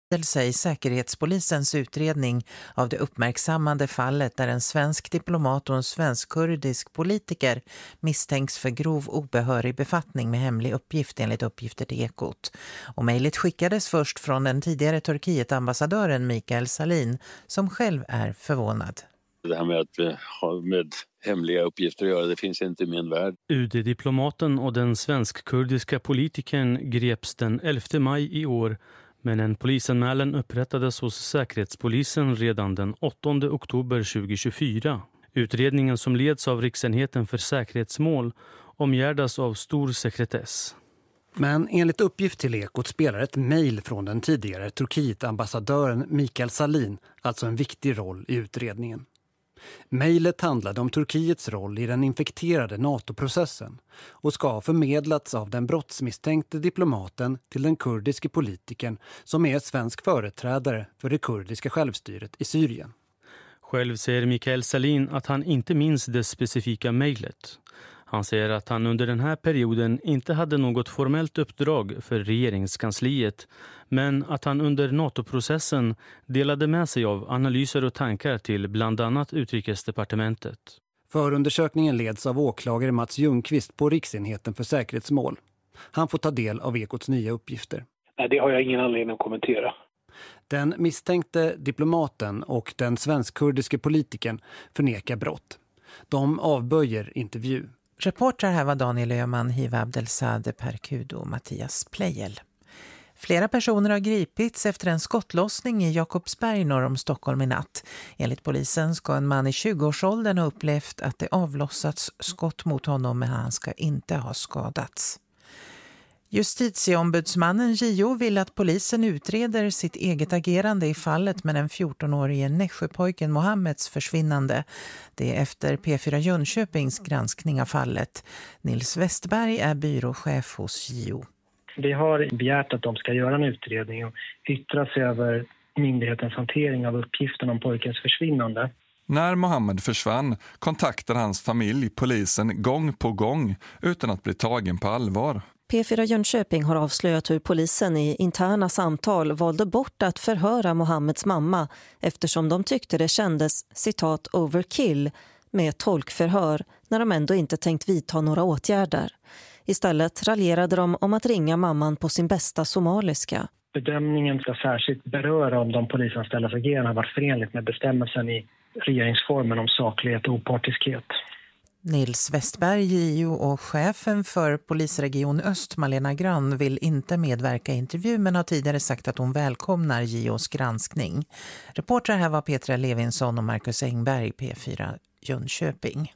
I Säkerhetspolisens utredning av det uppmärksammade fallet där en svensk diplomat och en svensk-kurdisk politiker misstänks för grov obehörig befattning med hemlig uppgift enligt uppgifter till Ekot. Och mejlet skickades först från den tidigare Turkiet-ambassadören Mikael Salin som själv är förvånad. Det här med att ha med hemliga uppgifter att göra, det finns inte i min värld. UD-diplomaten och den svensk-kurdiska politikern greps den 11 maj i år, men en polisanmälan upprättades hos Säkerhetspolisen redan den 8 oktober 2024. Utredningen som leds av Riksenheten för säkerhetsmål omgärdas av stor sekretess. Men enligt uppgift till Ekot spelar ett mejl från den tidigare Turkiet-ambassadören Mikael Salin alltså en viktig roll i utredningen. Mejlet handlade om Turkiets roll i den infekterade NATO-processen och ska ha förmedlats av den brottsmisstänkte diplomaten till den kurdiske politikern som är svensk företrädare för det kurdiska självstyret i Syrien. Själv säger Mikael Salin att han inte minns det specifika mejlet. Han säger att han under den här perioden inte hade något formellt uppdrag för regeringskansliet, men att han under NATO-processen delade med sig av analyser och tankar till bland annat Utrikesdepartementet. Förundersökningen leds av åklagare Mats Ljungqvist på Riksenheten för säkerhetsmål. Han får ta del av Ekots nya uppgifter. Nej, det har jag ingen anledning att kommentera. Den misstänkte diplomaten och den svensk-kurdiske politikern förnekar brott. De avböjer intervju. Reportrar här var Daniel Öhman, Hiva Abdelsade, Per Kudo och Mattias Plejel. Flera personer har gripits efter en skottlossning i Jakobsberg norr om Stockholm i natt. Enligt polisen ska en man i 20-årsåldern ha upplevt att det avlossats skott mot honom, men han ska inte ha skadats. Justitieombudsmannen JO vill att polisen utreder sitt eget agerande i fallet med den 14-årige Nässjöpojken Mohammeds försvinnande. Det är efter P4 Jönköpings granskning av fallet. Nils Westberg är byråchef hos JO. Vi har begärt att de ska göra en utredning och yttra sig över myndighetens hantering av uppgiften om pojkens försvinnande. När Mohammed försvann kontaktade hans familj polisen gång på gång utan att bli tagen på allvar. P4 Jönköping har avslöjat hur polisen i interna samtal valde bort att förhöra Mohammeds mamma eftersom de tyckte det kändes, citat, overkill med tolkförhör när de ändå inte tänkt vidta några åtgärder. Istället raljerade de om att ringa mamman på sin bästa somaliska. Bedömningen ska särskilt beröra om de polisanställdas agerande har varit förenligt med bestämmelsen i regeringsformen om saklighet och opartiskhet. Nils Westberg, JO och chefen för polisregion Öst, Malena Grann, vill inte medverka i intervju men har tidigare sagt att hon välkomnar JOs granskning. Reportrar här var Petra Levinsson och Marcus Engberg, P4 Jönköping.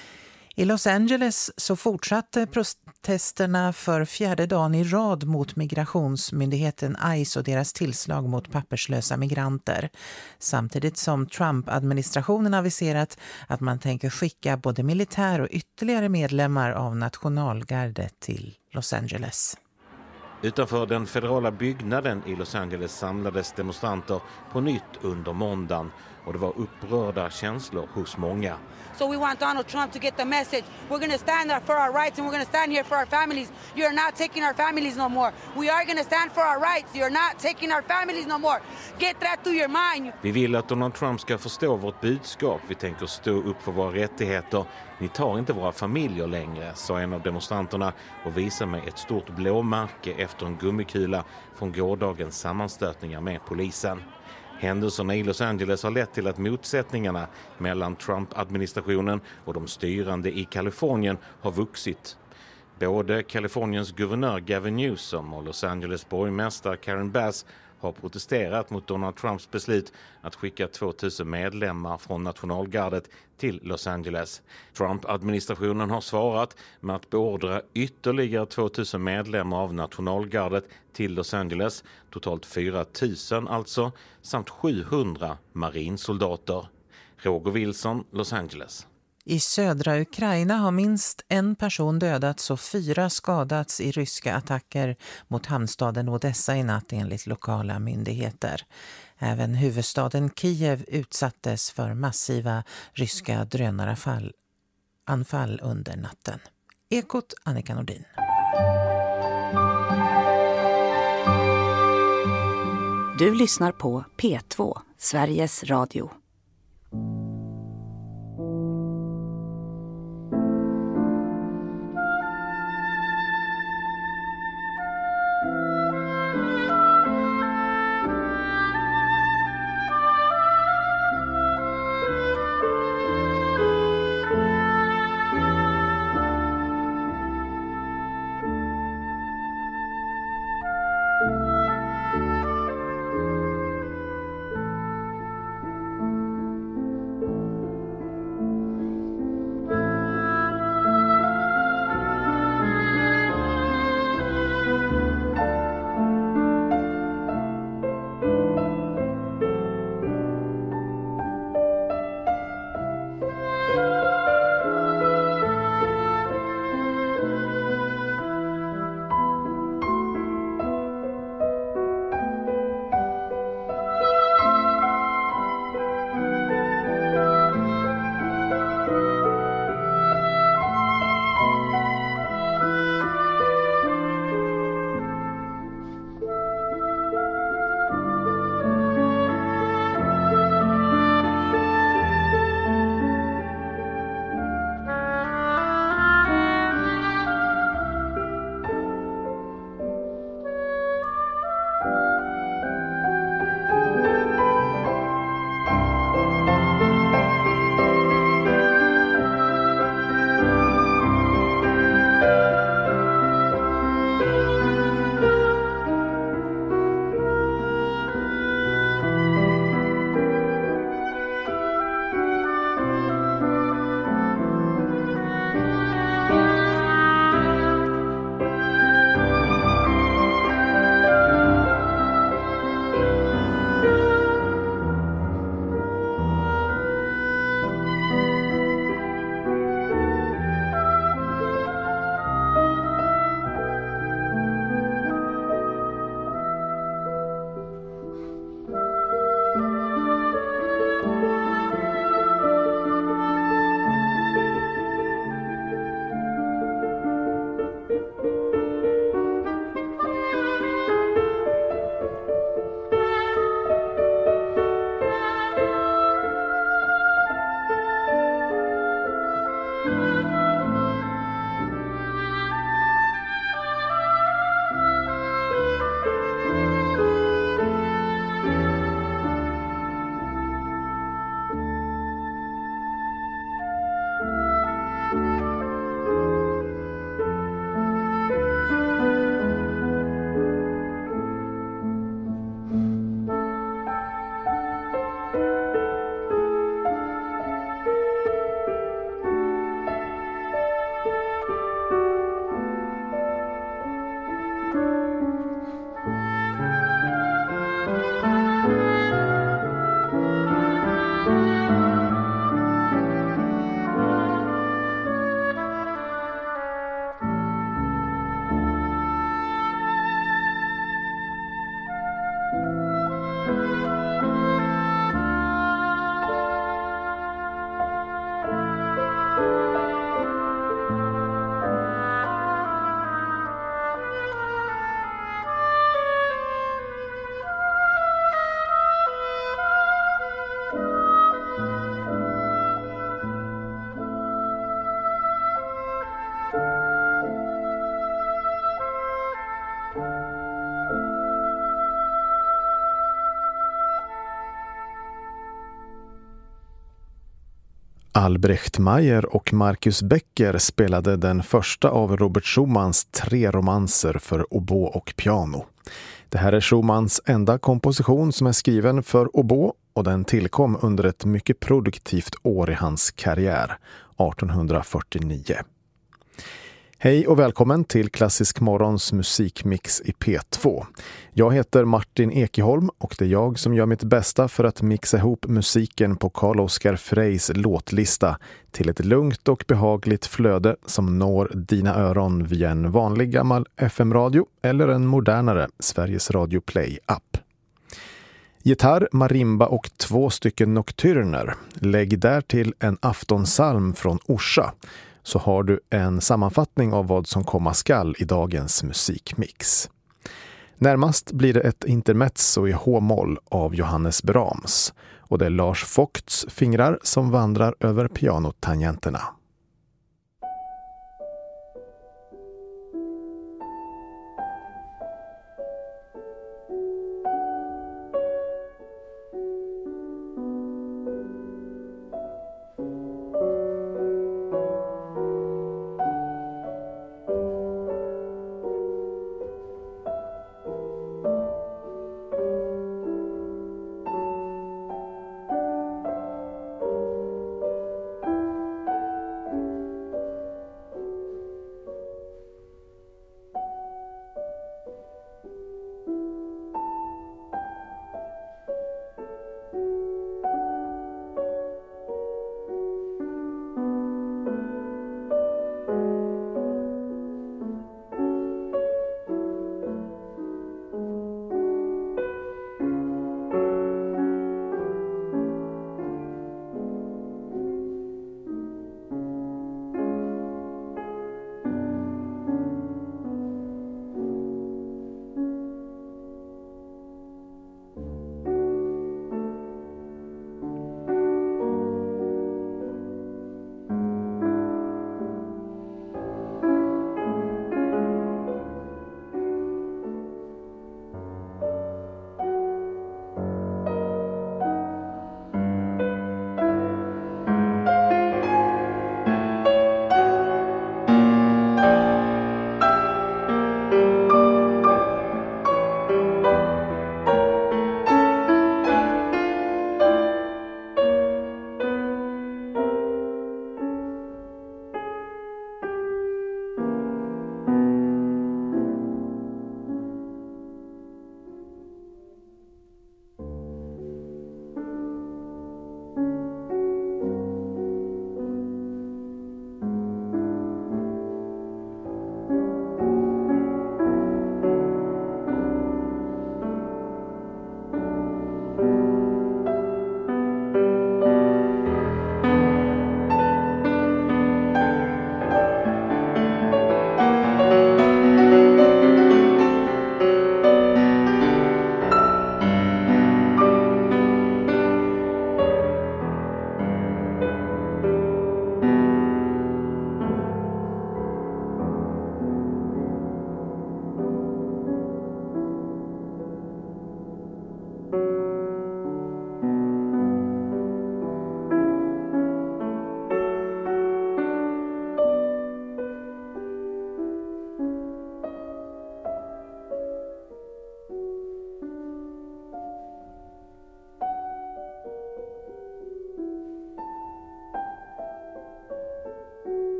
I Los Angeles så fortsatte protesterna för 4:e dagen i rad mot migrationsmyndigheten ICE och deras tillslag mot papperslösa migranter. Samtidigt som Trump-administrationen aviserat att man tänker skicka både militär och ytterligare medlemmar av nationalgardet till Los Angeles. Utanför den federala byggnaden i Los Angeles samlades demonstranter på nytt under måndagen och det var upprörda känslor hos många. So we want Donald Trump to get the message. We're going to stand up for our rights and we're going to stand here for our families. You're not taking our families no more. We are going to stand for our rights. You're not taking our families no more. Get that through your mind. Vi vill att Donald Trump ska förstå vårt budskap. Vi tänker stå upp för våra rättigheter. Ni tar inte våra familjer längre, sa en av demonstranterna och visade mig ett stort blåmärke efter en gummikula från gårdagens sammanstötningar med polisen. Händelserna i Los Angeles har lett till att motsättningarna mellan Trump-administrationen och de styrande i Kalifornien har vuxit. Både Kaliforniens guvernör Gavin Newsom och Los Angeles borgmästare Karen Bass har protesterat mot Donald Trumps beslut att skicka 2000 medlemmar från nationalgardet till Los Angeles. Trump-administrationen har svarat med att beordra ytterligare 2000 medlemmar av nationalgardet till Los Angeles, totalt 4000 alltså, samt 700 marinsoldater. Roger Wilson, Los Angeles. I södra Ukraina har minst en person dödats och 4 skadats i ryska attacker mot hamnstaden Odessa i natt enligt lokala myndigheter. Även huvudstaden Kiev utsattes för massiva ryska drönaranfall under natten. Ekot, Annika Nordin. Du lyssnar på P2, Sveriges Radio. Albrecht Meyer och Marcus Becker spelade den första av Robert Schumanns 3 romanser för oboe och piano. Det här är Schumanns enda komposition som är skriven för oboe och den tillkom under ett mycket produktivt år i hans karriär, 1849. Hej och välkommen till Klassisk Morgons musikmix i P2. Jag heter Martin Ekeholm och det är jag som gör mitt bästa för att mixa ihop musiken på Carl Oskar Freys låtlista till ett lugnt och behagligt flöde som når dina öron via en vanlig gammal FM-radio eller en modernare Sveriges Radio Play-app. Gitarr, marimba och 2 stycken nocturner. Lägg där till en aftonsalm från Orsa, så har du en sammanfattning av vad som komma skall i dagens musikmix. Närmast blir det ett intermezzo i H-moll av Johannes Brahms och det är Lars Vogts fingrar som vandrar över pianotangenterna.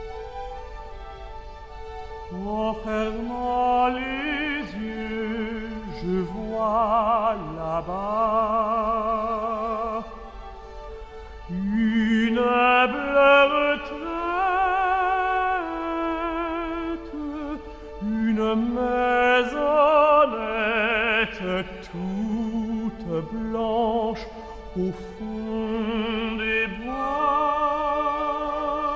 En fermant les yeux, au fond des bois.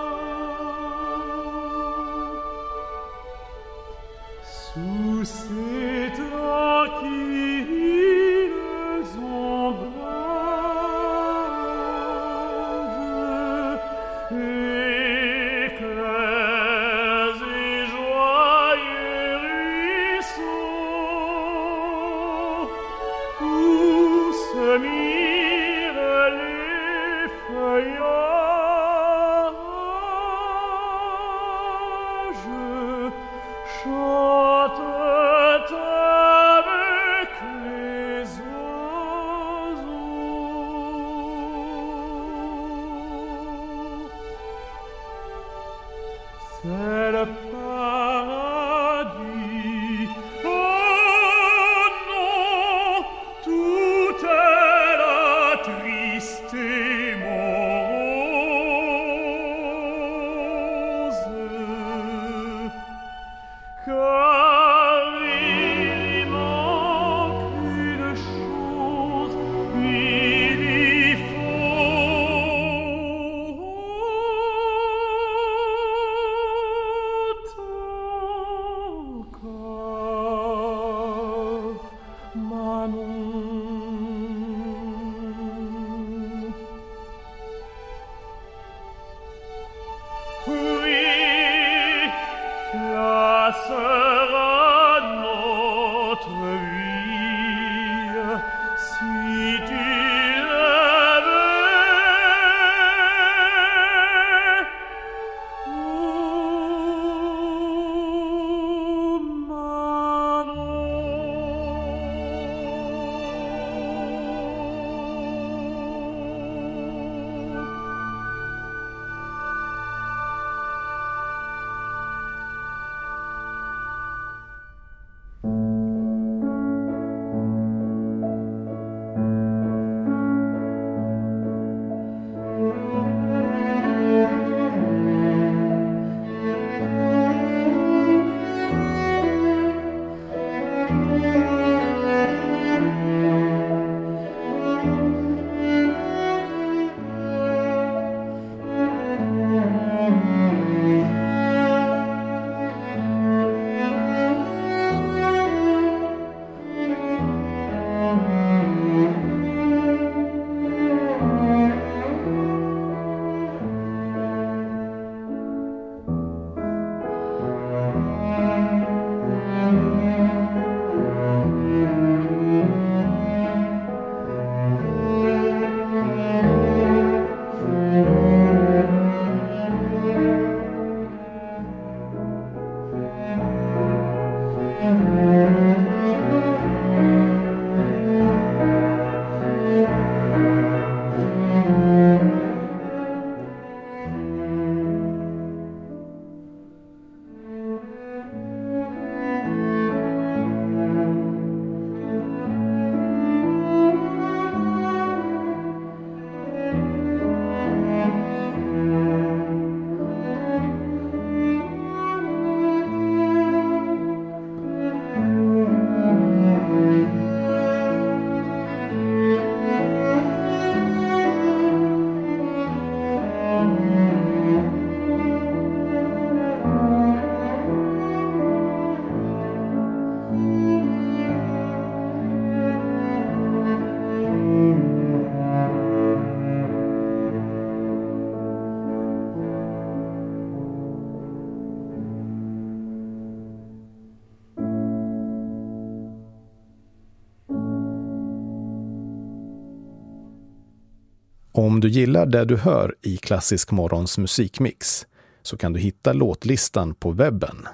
Sous ces tranquilles ombrages, éclairs et joyeux ruisseaux, où se mirent les feuillages, chantent avec les oiseaux. C'est le paradis. Oh non, tout est là triste et morose, car il y manque une chose, il y faut encore Manon. Oui, là sera notre vie, si tu l'avais. Oh, Om du gillar det du hör i Klassisk Morgons musikmix så kan du hitta låtlistan på webben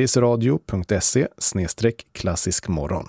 sverigesradio.se/klassiskmorgon.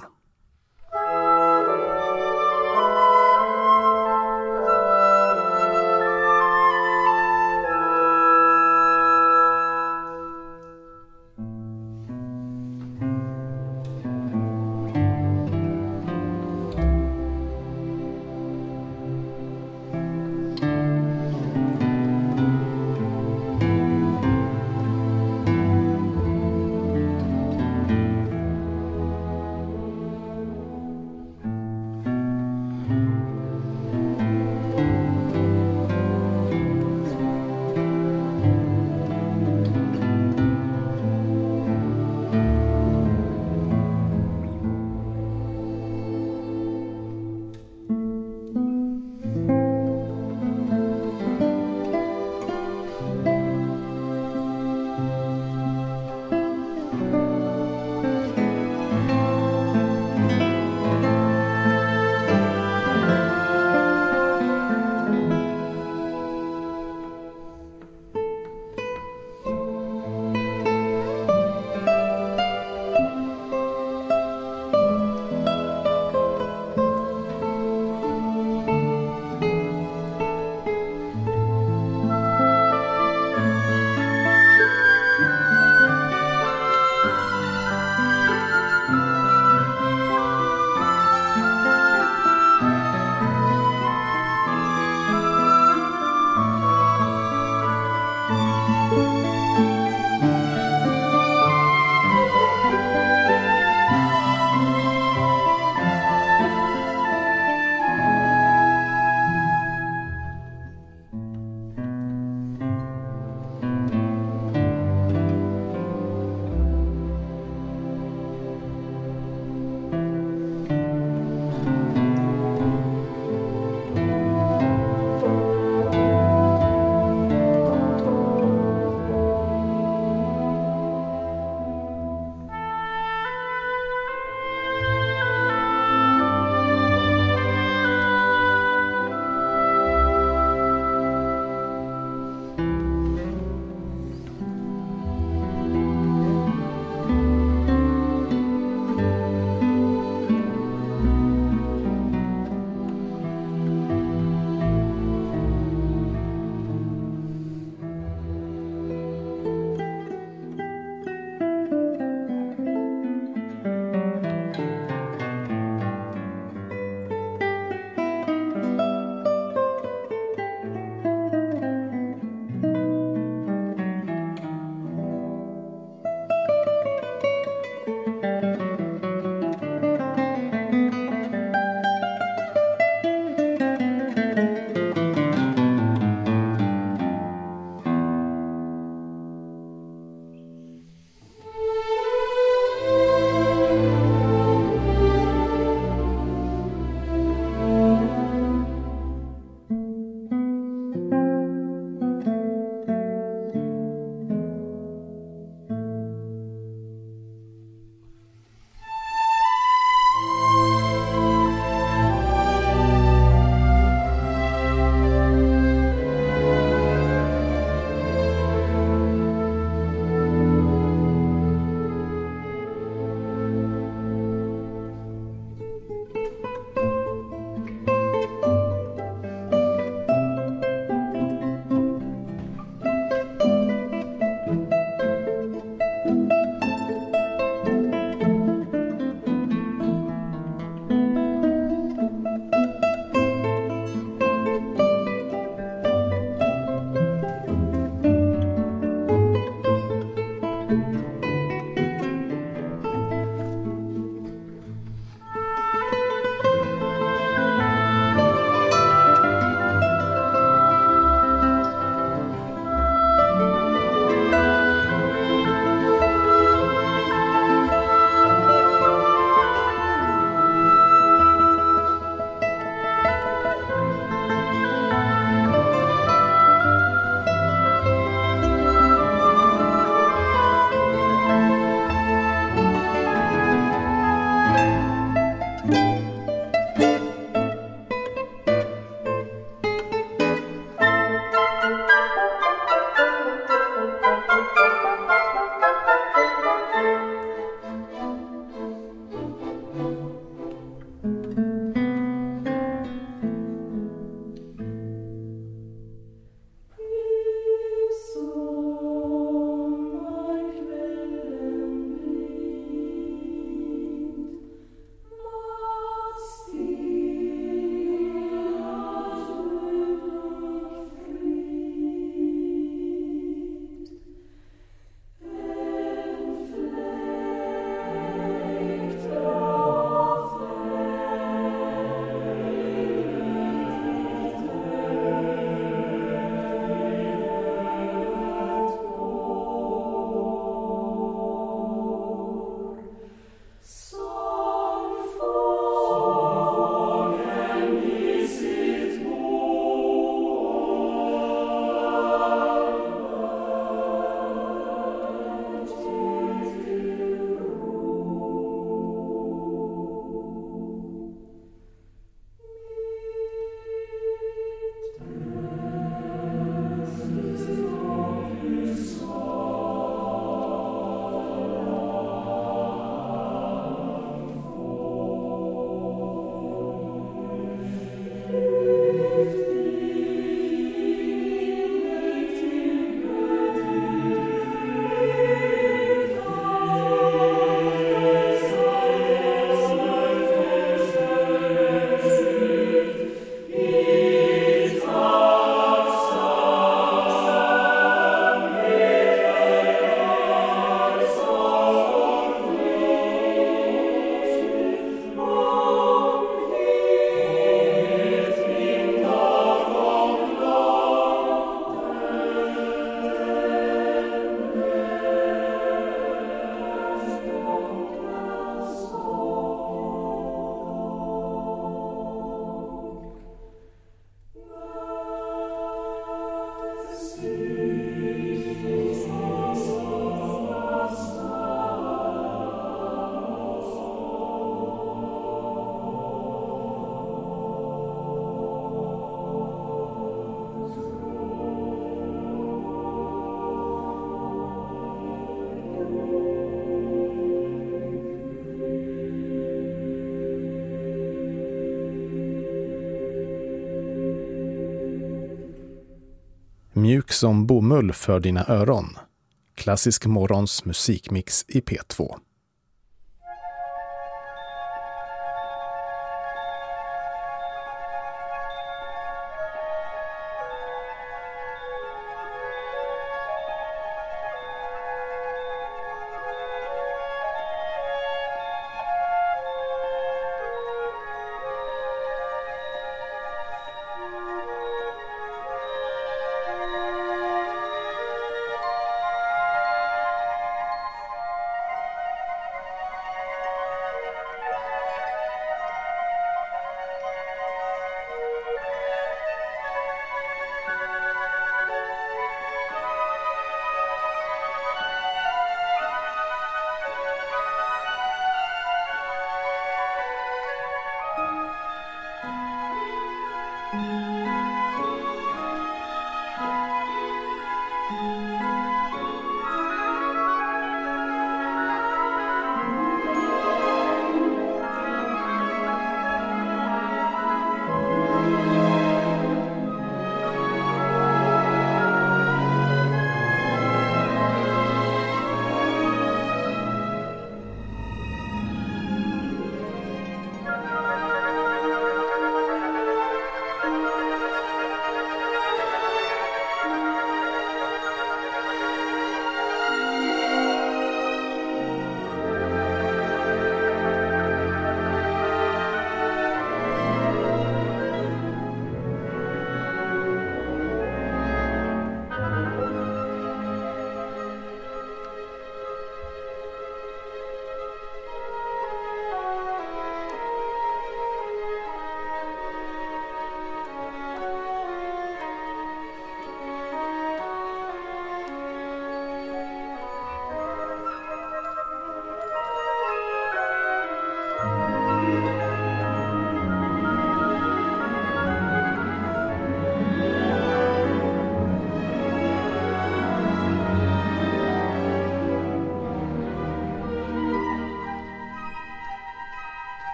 Mjuk som bomull för dina öron. Klassisk morgons musikmix i P2.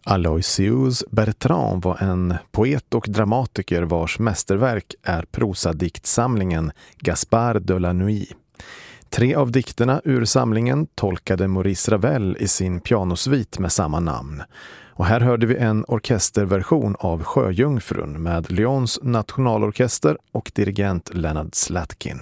Aloysius Bertrand var en poet och dramatiker vars mästerverk är prosadiktsamlingen Gaspard de la Nuit. 3 av dikterna ur samlingen tolkade Maurice Ravel i sin pianosvit med samma namn. Och här hörde vi en orkesterversion av Sjöjungfrun med Lyons nationalorkester och dirigent Leonard Slatkin.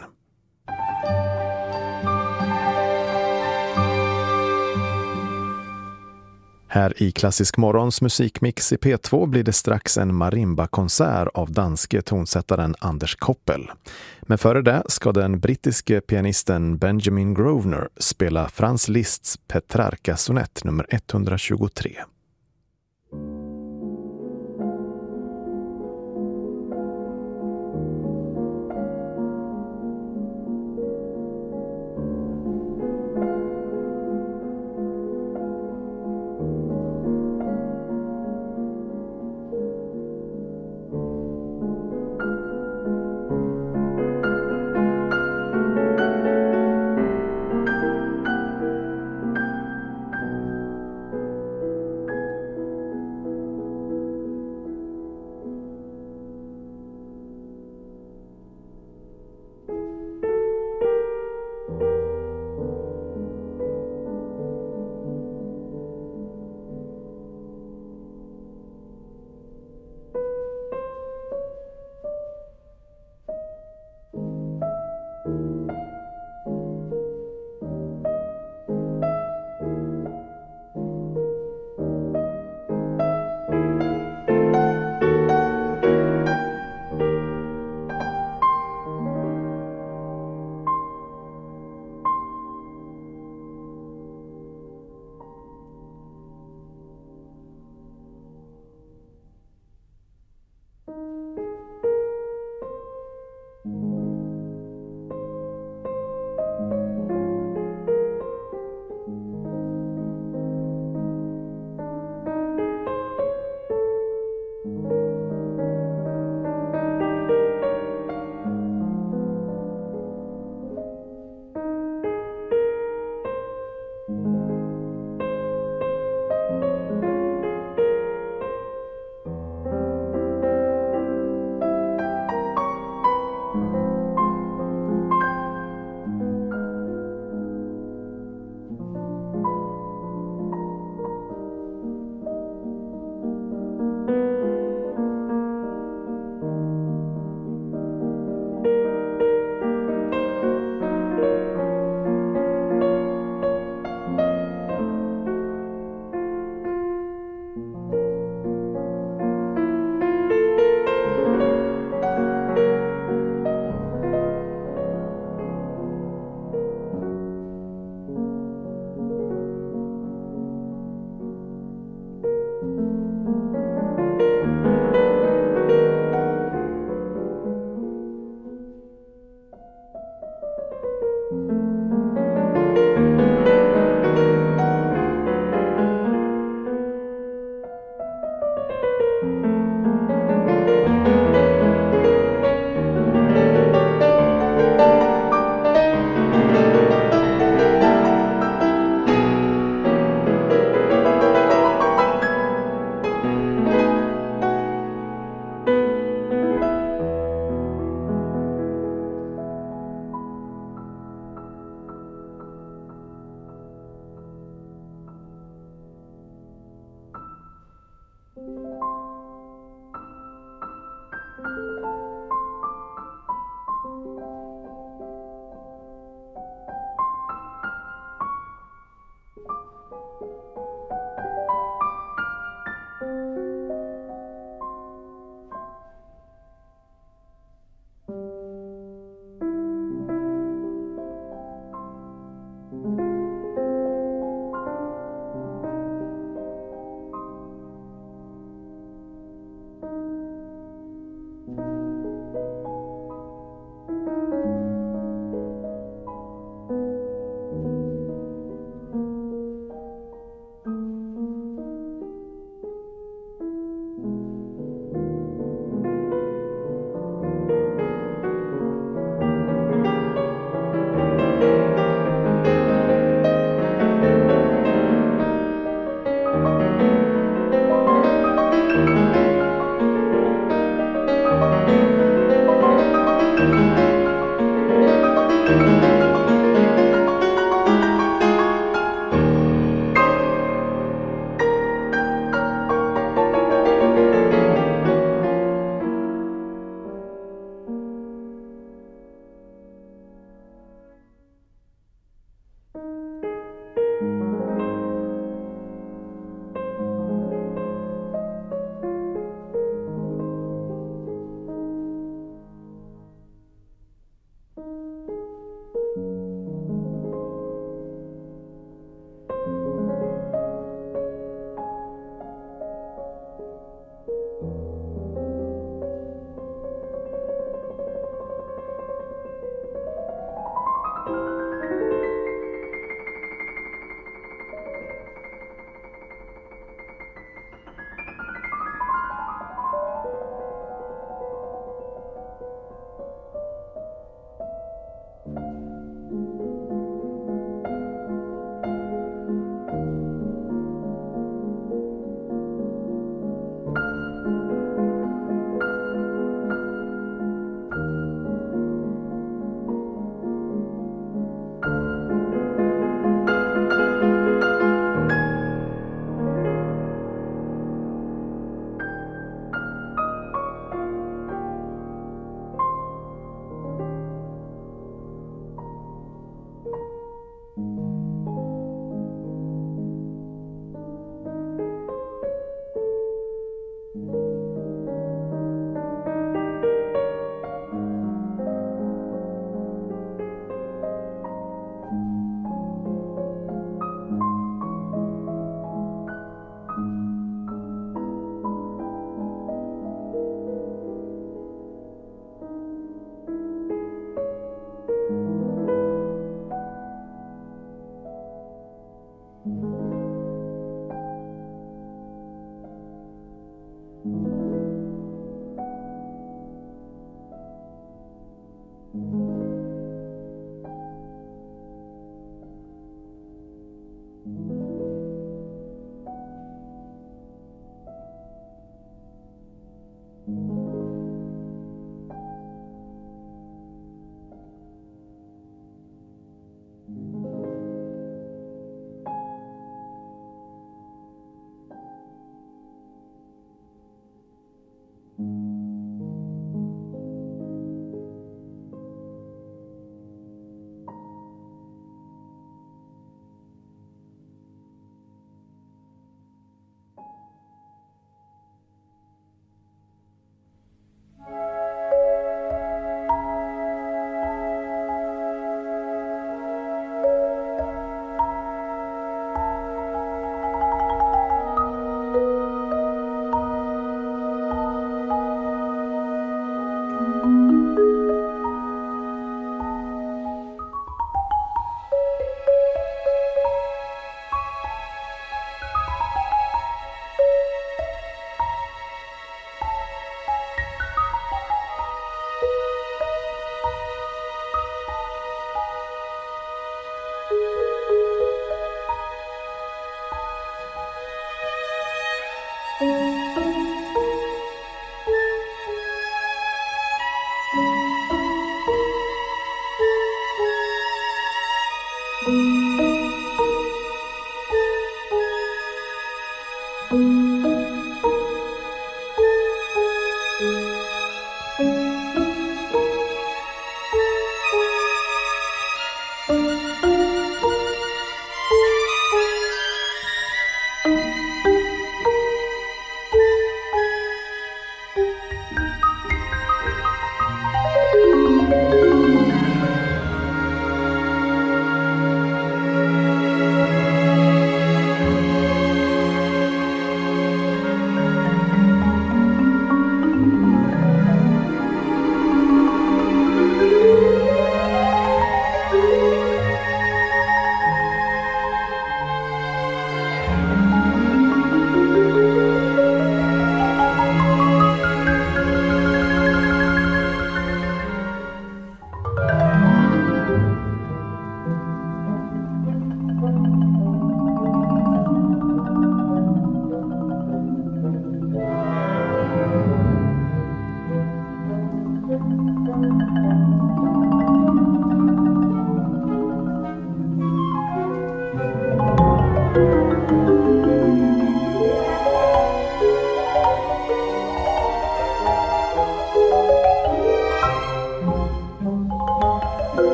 Här i Klassisk morgons musikmix i P2 blir det strax en marimba-konsert av danske tonsättaren Anders Koppel. Men före det ska den brittiske pianisten Benjamin Grosvenor spela Franz Liszts Petrarca-sonett nummer 123.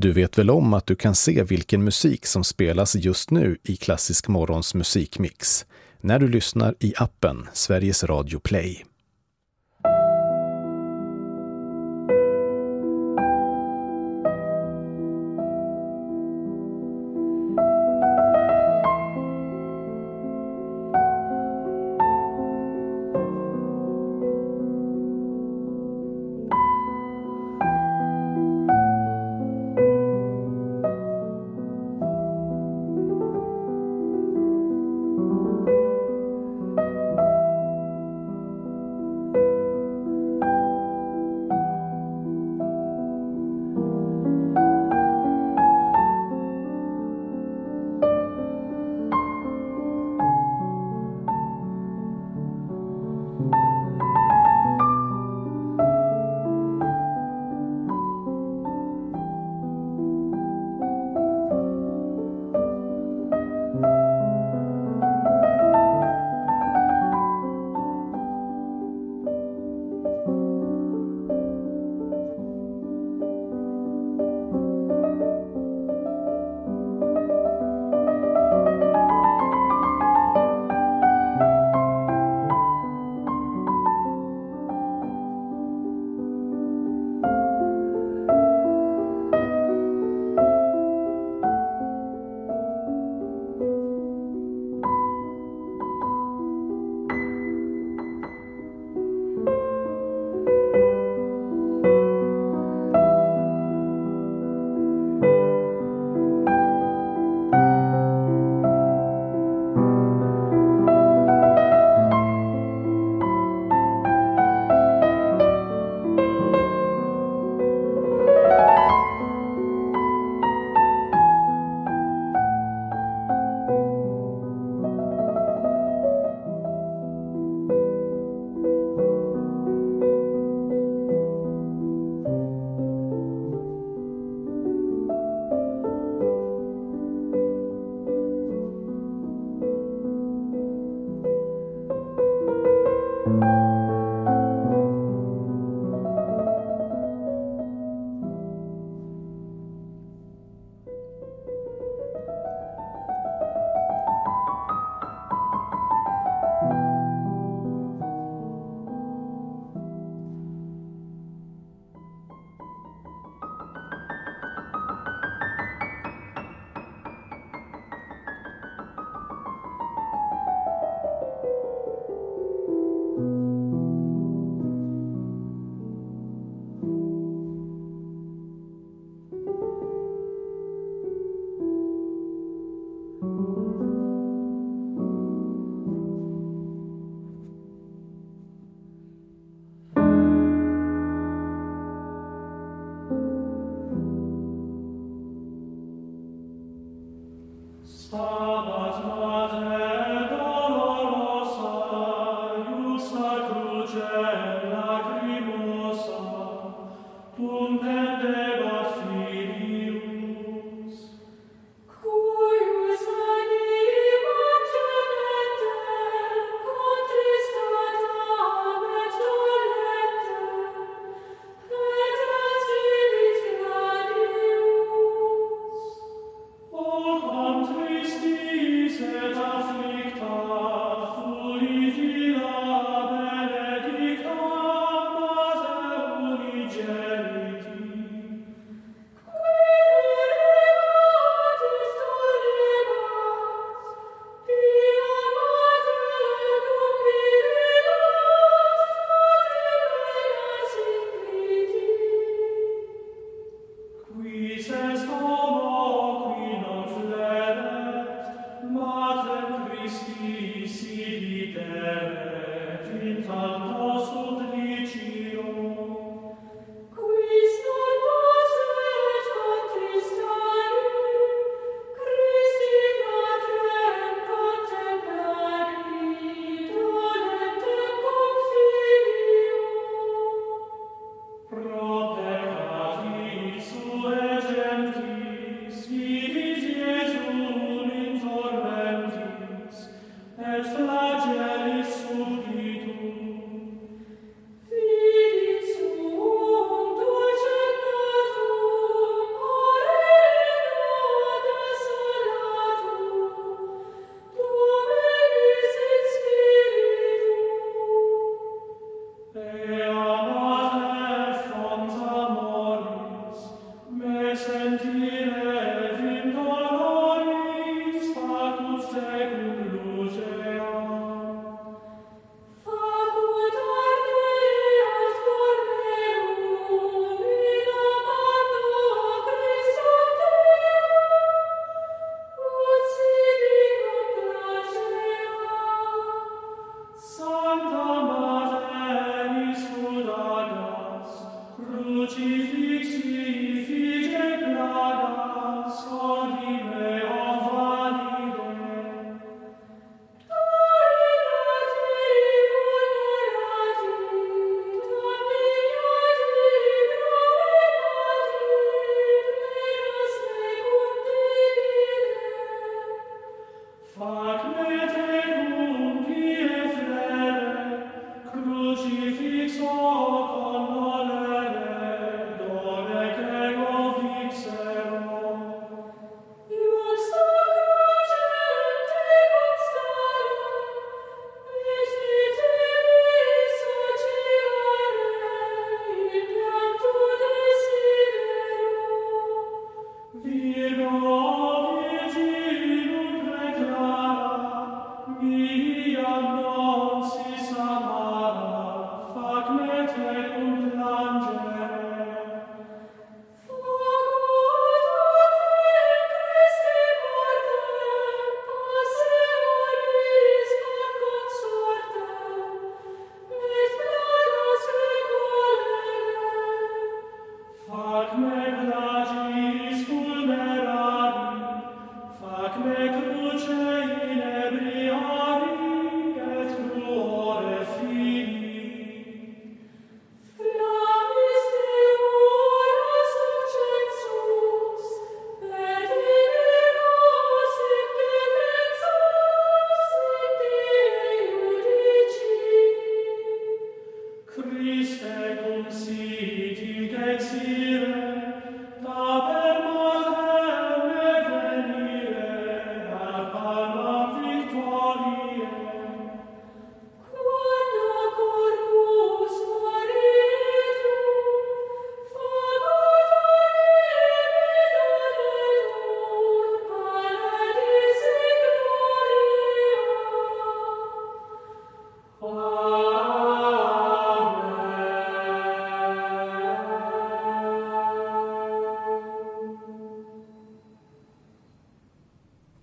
Du vet väl om att du kan se vilken musik som spelas just nu i Klassisk Morgons musikmix när du lyssnar i appen Sveriges Radio Play.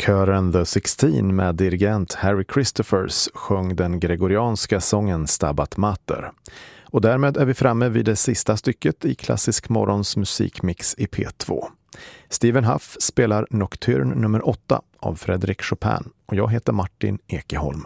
Kören The 16 med dirigent Harry Christophers sjöng den gregorianska sången Stabat Mater. Och därmed är vi framme vid det sista stycket i Klassisk morgons musikmix i P2. Stephen Huff spelar Nocturne nummer 8 av Frédéric Chopin och jag heter Martin Ekeholm.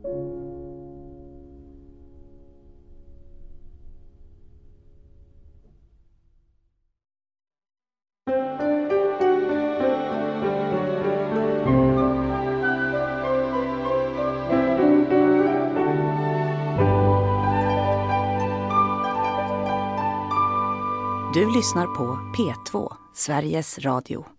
Du lyssnar på P2, Sveriges Radio.